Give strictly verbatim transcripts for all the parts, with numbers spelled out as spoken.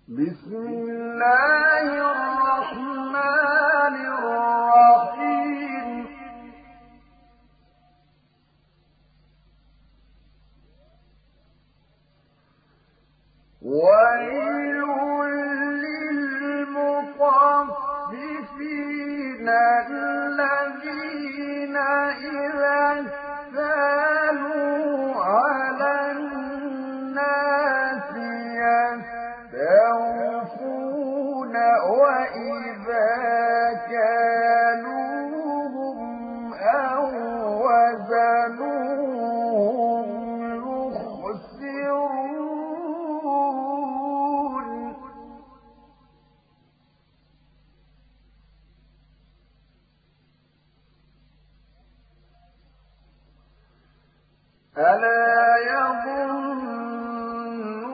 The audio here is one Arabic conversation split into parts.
بسم الله الرحمن الرحيم ويل للمطففين الذين إذا اكتالوا على الناس يستوفون وإذا كالوهم أو وزنوهم يخسرون ألا يظن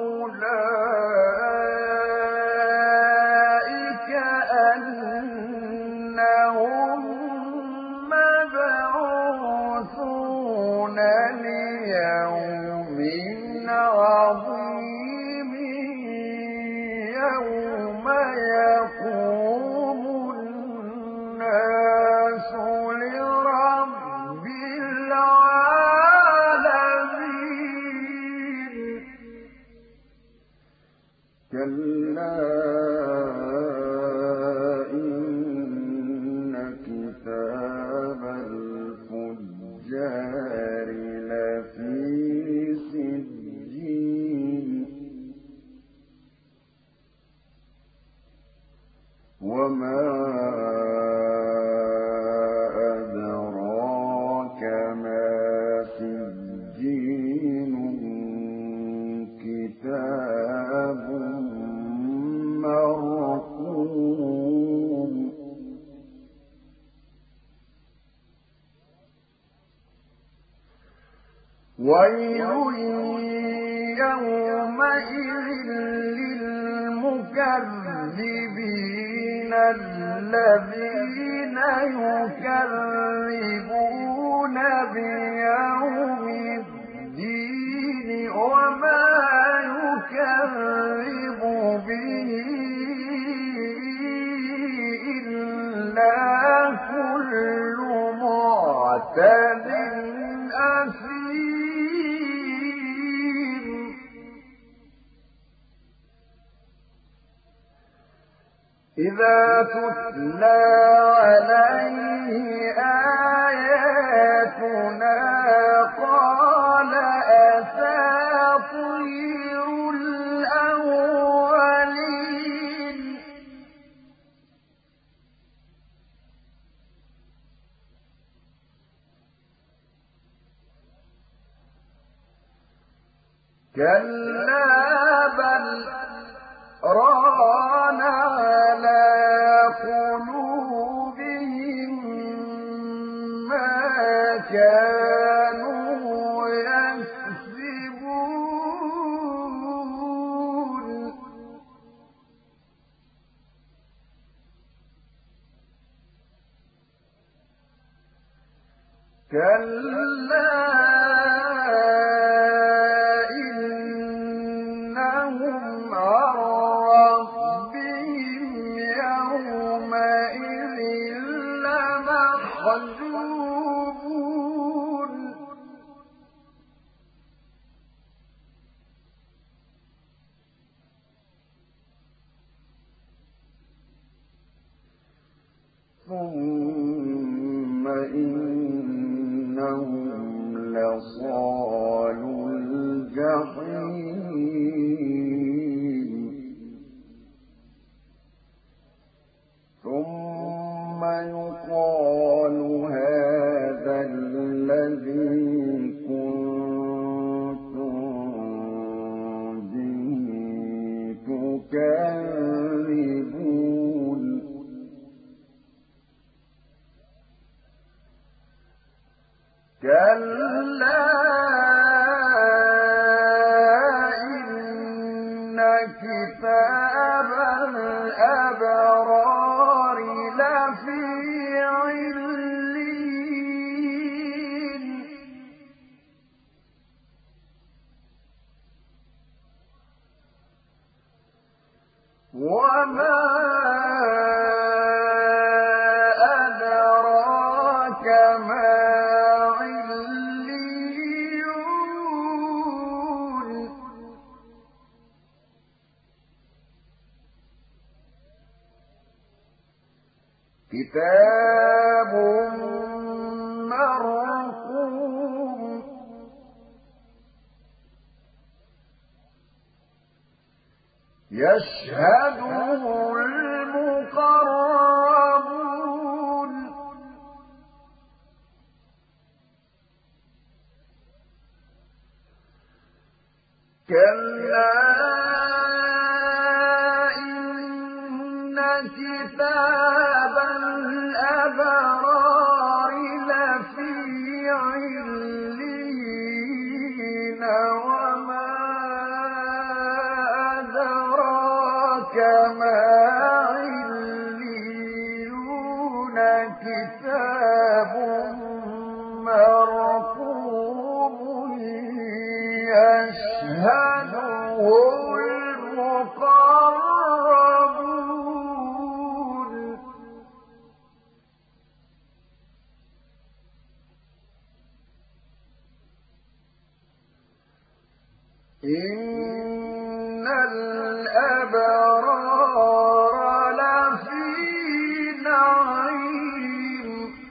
أولئك أنهم مبعوثون ليوم عظيم يوم يقوم الناس لرب العالمين كلا إن كتاب الفجار لفي سجين وما أدراك ما سجين كتاب مرقوم ويل يومئذ للمكذبين الذين يكذبون بيوم الدين وما يكذب به إلا كل معتد أثيم إذا تتلى عليه آياتنا قال أساطير الأولين كلا بل ران على قلوبهم ما كانوا يكسبون كلا إنهم عن ربهم يومئذ لمحجوبون ثم إنهم لصالوا الجحيم ثم يقال هذا الذي كنتم به تكذبون كلا وما أدراك ما عليون كتاب مرقوم يشهده المقربون كلا إن كتاب الأبرار لفي عليين وما كما عليون كتاب مرقوم يشهده المقربون إن الأبرار لفي نعيم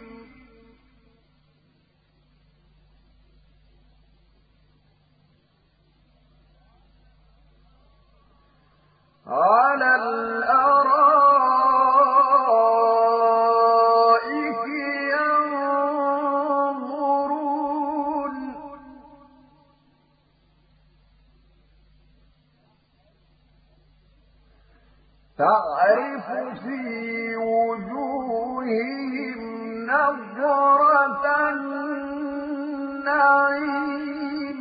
على الأرائك ينظرون تعرف في وجوههم نضرة النعيم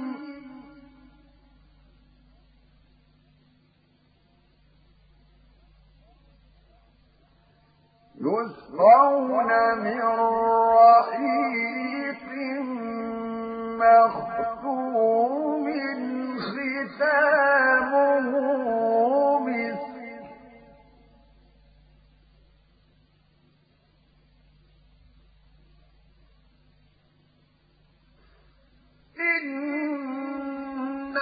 يسقون من رحيق مختوم ختامه مسك إن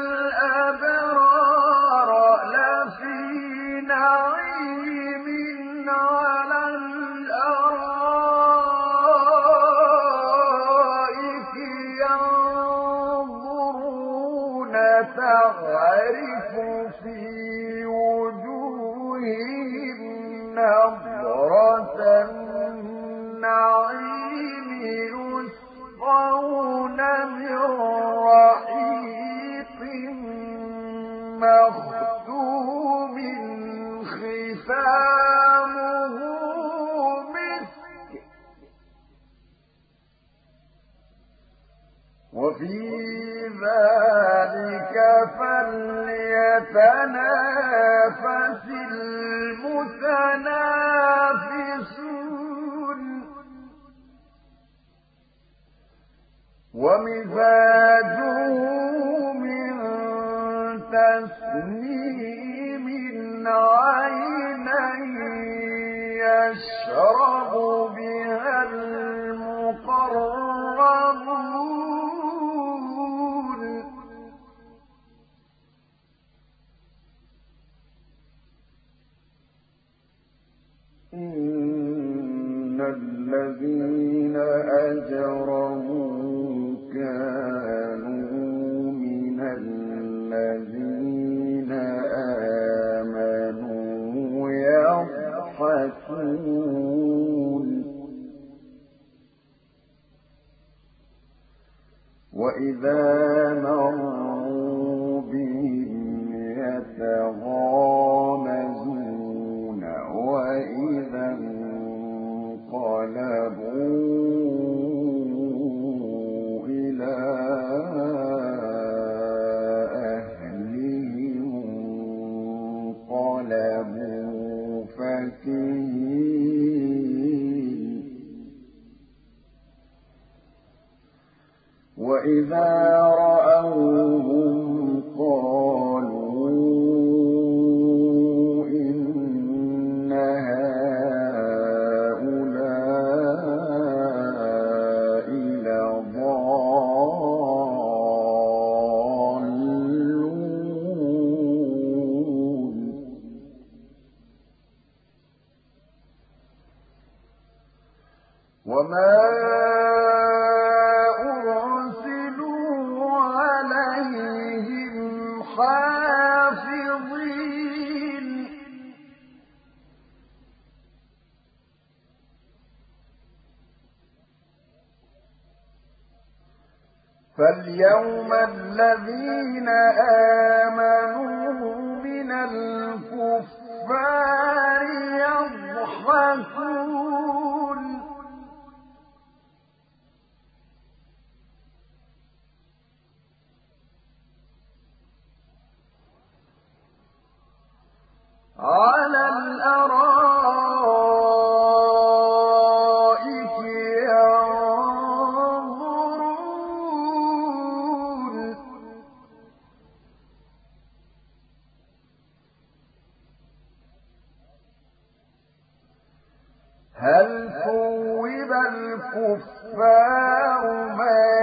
الأبرار لفي نعيم على الأرائك ينظرون تعرف في وجوههم نضرة النعيم يسقون من رحيق مختوم ختامه مسك وفي ذلك فليتنافس المتنافسون ومزاجه من تسنيم عينا يشرب بها المقربون إن الذين أجرموا كانوا من الذين آمنوا يضحكون وإذا مروا بهم يتغامزون وإذا انقلبوا إلى أهلهم انقلبوا فكهين وإذا رأوهم قالوا حافظين فاليوم الذين آمنوا من الكفار يضحكون على الأرائك ينظرون هل ثوب الكفار ما